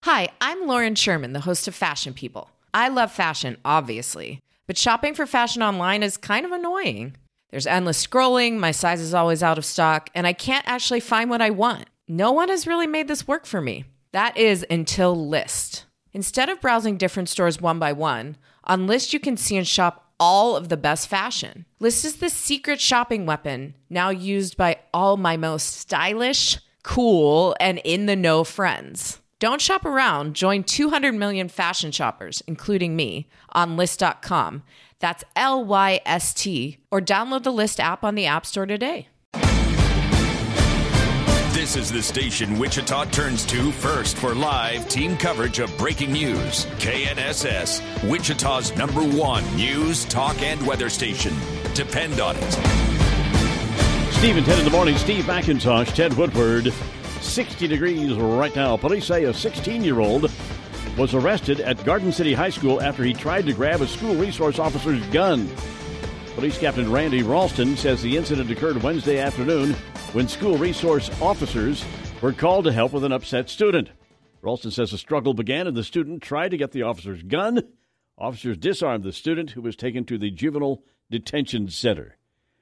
Hi, I'm Lauren Sherman, the host of Fashion People. I love fashion, obviously, but shopping for fashion online is kind of annoying. There's endless scrolling, my size is always out of stock, and I can't actually find what I want. No one has really made this work for me. That is until Lyst. Instead of browsing different stores one by one, on Lyst you can see and shop all of the best fashion. Lyst is the secret shopping weapon, now used by all my most stylish, cool, and in-the-know friends. Don't shop around. Join 200 million fashion shoppers, including me, on Lyst.com. That's Lyst, or download the Lyst app on the App Store today. This is the station Wichita turns to first for live team coverage of breaking news. KNSS, Wichita's #1 news, talk, and weather station. Depend on it. Steve and Ted in the morning. Steve McIntosh, Ted Woodward. 60 degrees right now. Police say a 16-year-old was arrested at Garden City High School after he tried to grab a school resource officer's gun. Police Captain Randy Ralston says the incident occurred Wednesday afternoon when school resource officers were called to help with an upset student. Ralston says the struggle began and the student tried to get the officer's gun. Officers disarmed the student, who was taken to the Juvenile Detention Center.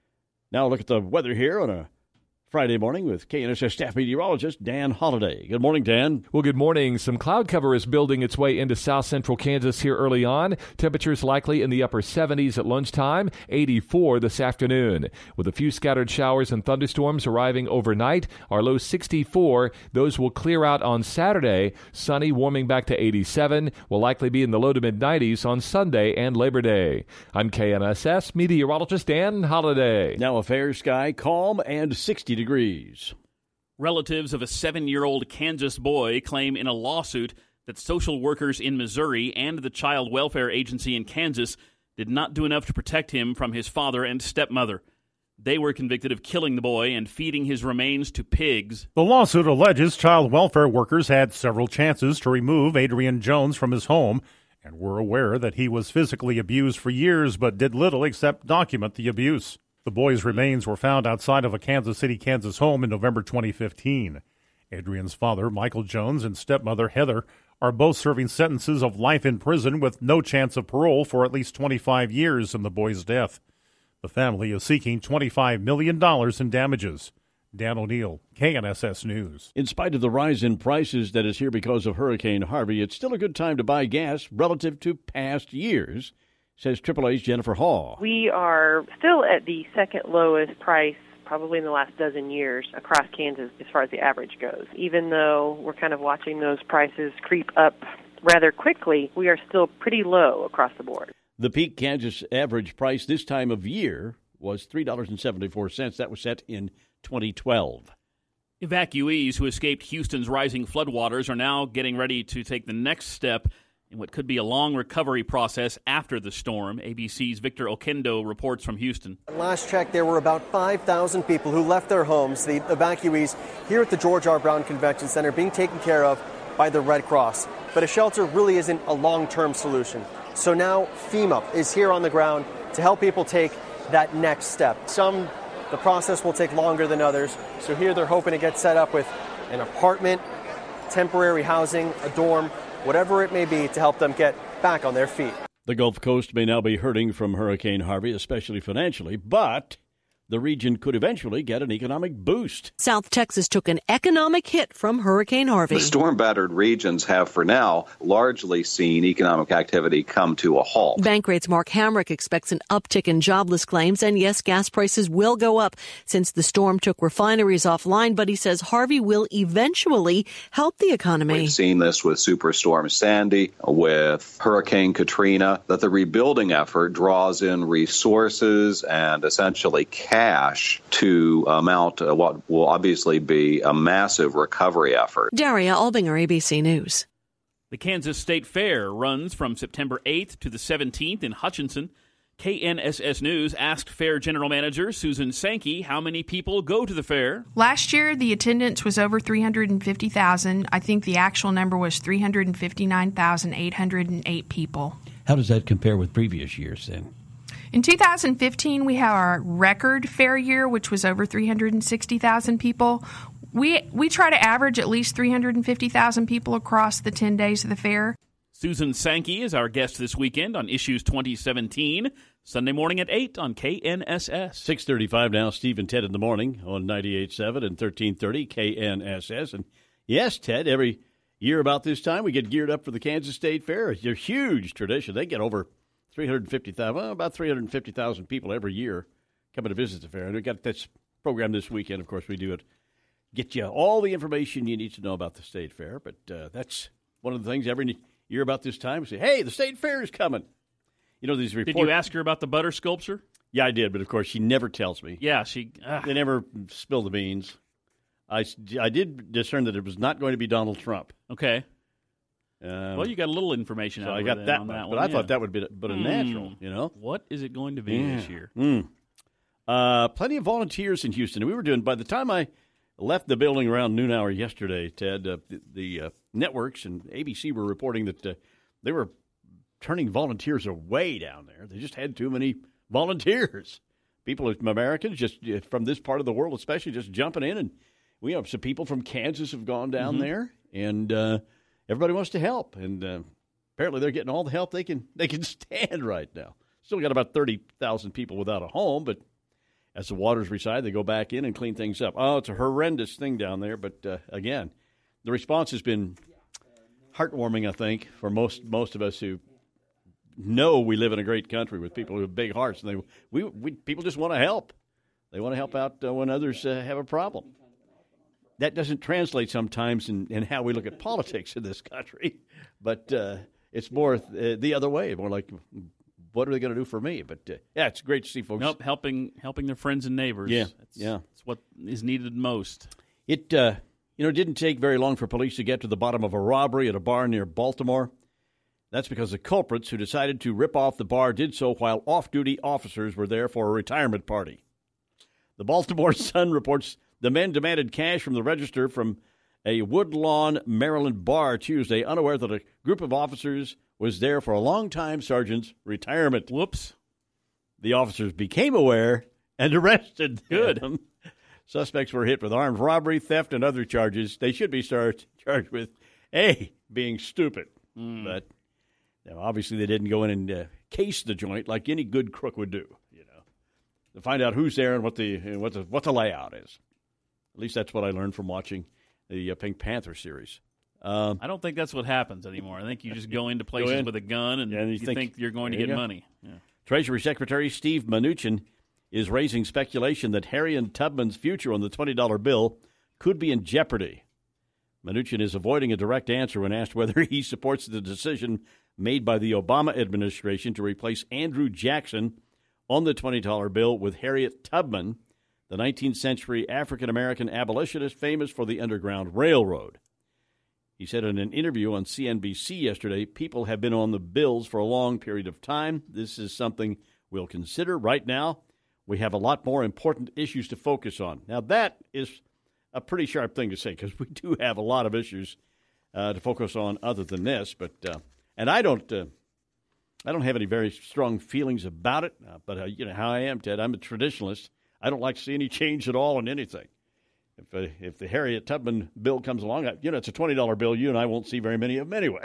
Now look at the weather here on a Friday morning with KNSS staff meteorologist Dan Holliday. Good morning, Dan. Well, good morning. Some cloud cover is building its way into south central Kansas here early on. Temperatures likely in the upper 70s at lunchtime, 84 this afternoon. With a few scattered showers and thunderstorms arriving overnight, our low 64. Those will clear out on Saturday. Sunny, warming back to 87. Will likely be in the low to mid-90s on Sunday and Labor Day. I'm KNSS meteorologist Dan Holliday. Now a fair sky, calm, and 60 degrees. Relatives of a 7-year-old Kansas boy claim in a lawsuit that social workers in Missouri and the Child Welfare Agency in Kansas did not do enough to protect him from his father and stepmother. They were convicted of killing the boy and feeding his remains to pigs. The lawsuit alleges child welfare workers had several chances to remove Adrian Jones from his home and were aware that he was physically abused for years but did little except document the abuse. The boy's remains were found outside of a Kansas City, Kansas home in November 2015. Adrian's father, Michael Jones, and stepmother, Heather, are both serving sentences of life in prison with no chance of parole for at least 25 years in the boy's death. The family is seeking $25 million in damages. Dan O'Neill, KNSS News. In spite of the rise in prices that is here because of Hurricane Harvey, it's still a good time to buy gas relative to past years, says AAA's Jennifer Hall. We are still at the second lowest price probably in the last dozen years across Kansas as far as the average goes. Even though we're kind of watching those prices creep up rather quickly, we are still pretty low across the board. The peak Kansas average price this time of year was $3.74. That was set in 2012. Evacuees who escaped Houston's rising floodwaters are now getting ready to take the next step in what could be a long recovery process after the storm. ABC's Victor Oquendo reports from Houston. Last check, there were about 5,000 people who left their homes, the evacuees, here at the George R. Brown Convention Center being taken care of by the Red Cross. But a shelter really isn't a long-term solution. So now FEMA is here on the ground to help people take that next step. The process will take longer than others. So here they're hoping to get set up with an apartment, temporary housing, a dorm, whatever it may be to help them get back on their feet. The Gulf Coast may now be hurting from Hurricane Harvey, especially financially, but the region could eventually get an economic boost. South Texas took an economic hit from Hurricane Harvey. The storm-battered regions have, for now, largely seen economic activity come to a halt. Bankrate's Mark Hamrick expects an uptick in jobless claims, and yes, gas prices will go up since the storm took refineries offline, but he says Harvey will eventually help the economy. We've seen this with Superstorm Sandy, with Hurricane Katrina, that the rebuilding effort draws in resources and essentially cash to amount to what will obviously be a massive recovery effort. Daria Albinger, ABC News. The Kansas State Fair runs from September 8th to the 17th in Hutchinson. KNSS News asked Fair General Manager Susan Sankey how many people go to the fair. Last year, the attendance was over 350,000. I think the actual number was 359,808 people. How does that compare with previous years then? In 2015, we had our record fair year, which was over 360,000 people. We try to average at least 350,000 people across the 10 days of the fair. Susan Sankey is our guest this weekend on Issues 2017, Sunday morning at 8 on KNSS. 6:35 now, Steve and Ted in the morning on 98.7 and 1330 KNSS. And yes, Ted, every year about this time we get geared up for the Kansas State Fair. It's a huge tradition. They get over 350,000, about 350,000 people every year coming to visit the fair. And we got this program this weekend. Of course, we do it. Get you all the information you need to know about the State Fair. But that's one of the things every year about this time. We say, hey, the State Fair is coming. You know, these reports. Did you ask her about the butter sculpture? Yeah, I did, but of course she never tells me. Yeah, They never spill the beans. I did discern that it was not going to be Donald Trump. Okay. Well, you got a little information out of I got that, on that but one. I thought that would be a natural, you know. What is it going to be this year? Plenty of volunteers in Houston. We were doing, by the time I left the building around noon hour yesterday, Ted, the networks and ABC were reporting that they were turning volunteers away down there. They just had too many volunteers. People, Americans, just from this part of the world especially, just jumping in. And we have some people from Kansas have gone down there, and everybody wants to help. And apparently they're getting all the help they can stand right now. Still got about 30,000 people without a home, but as the waters recede, they go back in and clean things up. Oh, it's a horrendous thing down there. But, again, the response has been heartwarming, I think, for most of us who know we live in a great country with people who have big hearts. And people just want to help. They want to help out when others have a problem. That doesn't translate sometimes in how we look at politics in this country. But it's more the other way, more like, what are they going to do for me? But, yeah, it's great to see folks. Nope, helping their friends and neighbors. Yeah, It's what is needed most. It didn't take very long for police to get to the bottom of a robbery at a bar near Baltimore. That's because the culprits who decided to rip off the bar did so while off-duty officers were there for a retirement party. The Baltimore Sun reports the men demanded cash from the register from a Woodlawn, Maryland bar Tuesday, unaware that a group of officers was there for a long-time sergeant's retirement. Whoops. The officers became aware and arrested them. Good. Suspects were hit with armed robbery, theft, and other charges. They should be charged with, A, being stupid. But obviously they didn't go in and case the joint like any good crook would do, to find out who's there and what the layout is. At least that's what I learned from watching the Pink Panther series. I don't think that's what happens anymore. I think you just go into places with a gun and you think you're going to get money. Yeah. Treasury Secretary Steve Mnuchin is raising speculation that Harriet Tubman's future on the $20 bill could be in jeopardy. Mnuchin is avoiding a direct answer when asked whether he supports the decision made by the Obama administration to replace Andrew Jackson on the $20 bill with Harriet Tubman, the 19th century African-American abolitionist famous for the Underground Railroad. He said in an interview on CNBC yesterday, people have been on the bills for a long period of time. This is something we'll consider. Right now, we have a lot more important issues to focus on. Now, that is a pretty sharp thing to say because we do have a lot of issues to focus on other than this. But and I don't have any very strong feelings about it. But you know how I am, Ted. I'm a traditionalist. I don't like to see any change at all in anything. If the Harriet Tubman bill comes along, it's a $20 bill. You and I won't see very many of them anyway.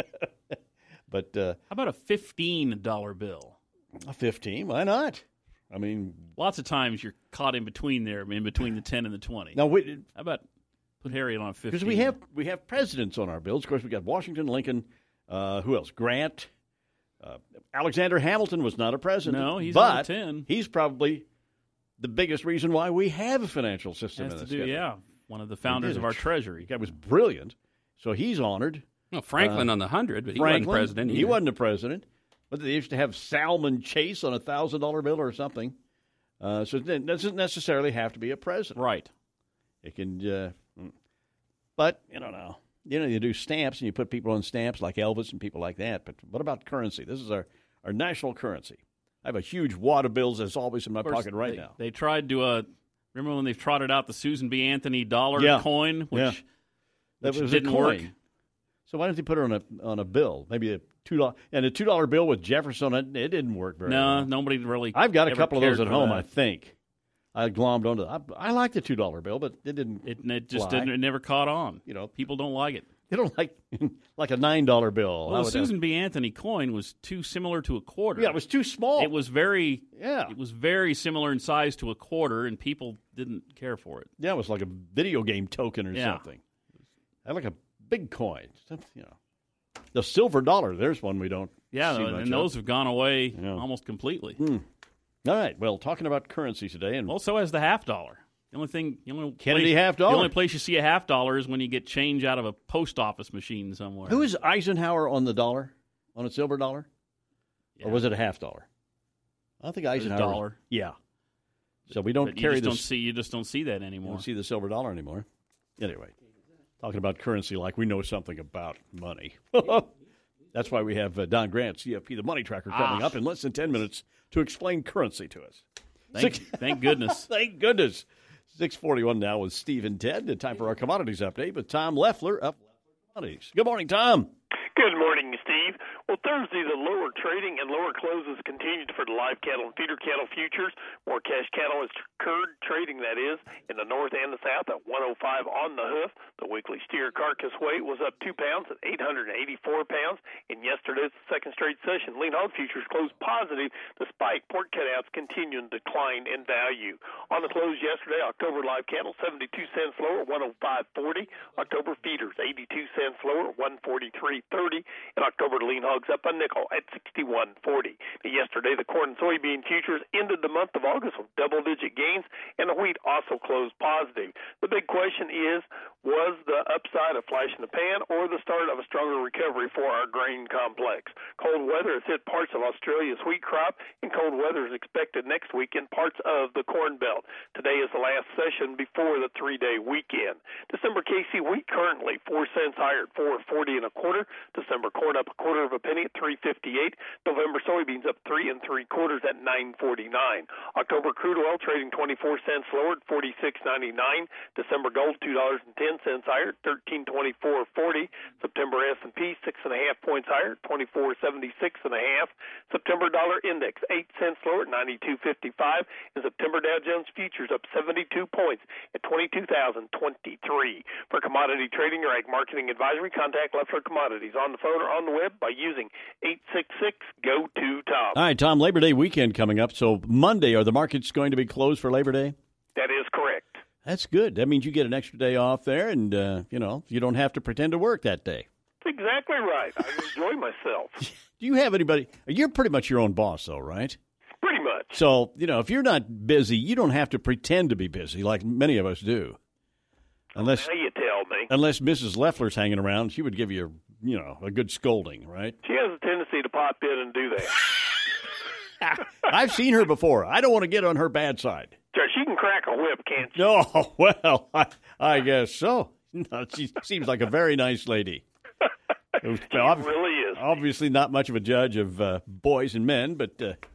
But how about a $15 bill? A 15? Why not? I mean, lots of times you're caught in between there, in between the 10 and the 20. Now, how about put Harriet on 15? Because we have presidents on our bills. Of course, we got Washington, Lincoln. Who else? Grant. Alexander Hamilton was not a president. No, he's on 10. He's probably the biggest reason why we have a financial system in this country. Yeah, one of the founders of our Treasury. That was brilliant. So he's honored. Well, Franklin on the 100, but he wasn't president either. He wasn't a president. But they used to have Salmon Chase on a $1,000 bill or something. So it doesn't necessarily have to be a president. Right. It can, but you don't know. You do stamps and you put people on stamps like Elvis and people like that. But what about currency? This is our national currency. I have a huge wad of bills that's always in my pocket right now. They tried to, remember when they trotted out the Susan B. Anthony dollar coin, which didn't work? So why don't they put it on a bill? Maybe a $2 and a $2 bill with Jefferson on it. It didn't work very well. No, nobody really. I've got a couple of those at home, I think. I glommed onto that. I like the $2 bill, but it didn't. It never caught on. People don't like it. They don't like a $9 bill. Well, the Susan B. Anthony coin was too similar to a quarter. Yeah, it was too small. It was very similar in size to a quarter, and people didn't care for it. Yeah, it was like a video game token or something. I like a big coin. The silver dollar. There's one we don't. Yeah, see and those have gone away almost completely. All right. Well, talking about currency today, and so has the half dollar. Kennedy half dollar. The only place you see a half dollar is when you get change out of a post office machine somewhere. Who is Eisenhower on the dollar? On a silver dollar? Yeah. Or was it a half dollar? I think Eisenhower. $1. Yeah. So we don't carry this. You just don't see that anymore. You don't see the silver dollar anymore. Anyway, talking about currency like we know something about money. That's why we have Don Grant, CFP, the Money Tracker, coming up in less than 10 minutes to explain currency to us. Thank goodness. Thank goodness. 6:41 now with Steve and Ted. Time for our commodities update with Tom Leffler of Commodities. Good morning, Tom. Good morning, Steve. Well, Thursday, the lower trading and lower closes continued for the live cattle and feeder cattle futures. More cash cattle has occurred, trading that is, in the north and the south at 105 on the hoof. The weekly steer carcass weight was up 2 pounds at 884 pounds. In yesterday's second straight session, lean hog futures closed positive despite pork cutouts continuing to decline in value. On the close yesterday, October live cattle 72 cents lower, 105.40. October feeders 82 cents lower, 143.30. And October lean hogs up a nickel at 61.40. Yesterday, the corn and soybean futures ended the month of August with double-digit gains, and the wheat also closed positive. The big question is, was the upside a flash in the pan or the start of a stronger recovery for our grain complex? Cold weather has hit parts of Australia's wheat crop, and cold weather is expected next week in parts of the Corn Belt. Today is the last session before the 3-day weekend. December KC wheat currently 4 cents higher at $4.40 1/4. December corn up 1/4 of a penny at $3.58. November soybeans up 3 3/4 at $9.49. October crude oil trading 24 cents lower at $46.99. December gold $2.10 higher at $13.24.40. September S&P 6.5 points higher at 24.76.5. September dollar index 8 cents lower at 92.55. And September Dow Jones futures up 72 points at 22,023. For commodity trading or ag marketing advisory, contact Leffler Commodities on the phone or on the web by using 866-GO-TO-TOM. All right, Tom, Labor Day weekend coming up. So Monday, are the markets going to be closed for Labor Day? That is correct. That's good. That means you get an extra day off there, and, you don't have to pretend to work that day. That's exactly right. I enjoy myself. Do you have anybody? You're pretty much your own boss, though, right? Pretty much. So, if you're not busy, you don't have to pretend to be busy like many of us do. Unless you tell me. Unless Mrs. Leffler's hanging around, she would give you, a good scolding, right? She has a tendency to pop in and do that. I've seen her before. I don't want to get on her bad side. Sure, she can crack a whip, can't she? Oh, well, I guess so. No, she seems like a very nice lady. She really is. Obviously not much of a judge of boys and men, but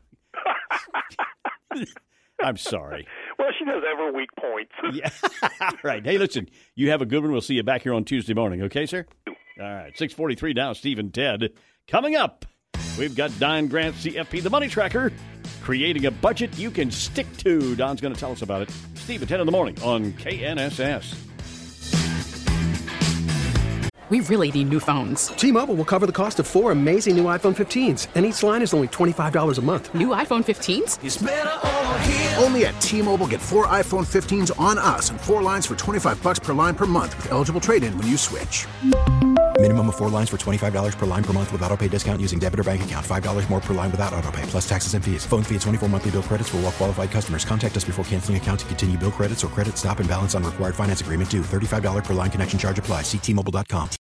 I'm sorry. Well, she does have her weak points. Yeah. All right. Hey, listen, you have a good one. We'll see you back here on Tuesday morning. Okay, sir? All right. 6:43 now, Steve and Ted. Coming up, we've got Don Grant, CFP, the Money Tracker, creating a budget you can stick to. Don's going to tell us about it. Steve and Ted in the morning on KNSS. We really need new phones. T-Mobile will cover the cost of 4 amazing new iPhone 15s, and each line is only $25 a month. New iPhone 15s? It's better over here. Only at T-Mobile, get 4 iPhone 15s on us and 4 lines for $25 per line per month with eligible trade-in when you switch. Minimum of 4 lines for $25 per line per month with autopay discount using debit or bank account. $5 more per line without autopay, plus taxes and fees. Phone fee at 24 monthly bill credits for well-qualified customers. Contact us before canceling account to continue bill credits or credit stop and balance on required finance agreement due. $35 per line connection charge applies. See T-Mobile.com.